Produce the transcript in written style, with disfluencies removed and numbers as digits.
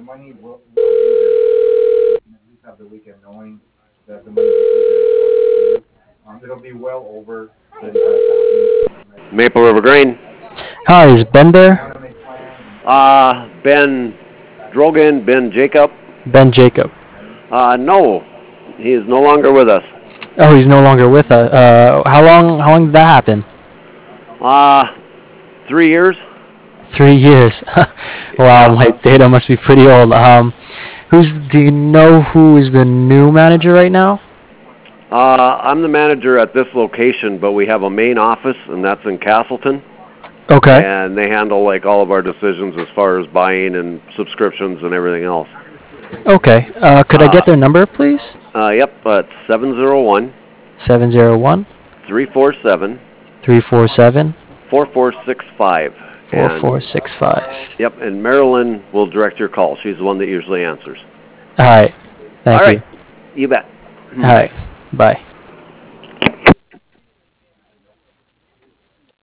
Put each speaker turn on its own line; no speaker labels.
money will be there. You can at least have the weekend knowing that the money will be there. It'll be well over 35,000.
Maple River Grain.
Hi, is Ben
I
there?
want to make plans and
Ben Drogan, Ben Jacob.
Ben Jacob.
No, he is no longer with us.
Oh, he's no longer with us. How long did that happen?
Uh, 3 years.
3 years. Wow,
Yeah.
my data must be pretty old. Do you know who is the new manager right now?
I'm the manager at this location, but we have a main office, and that's in Castleton.
Okay.
And they handle like all of our decisions as far as buying and subscriptions and everything else.
Okay. Could I
Uh,
get their number, please?
yep, it's 701
701
347
347
4465. And
4465.
yep, and Marilyn will direct your call. She's the one that usually answers.
All right.
All
Thank you.
right, you bet.
All right. Bye.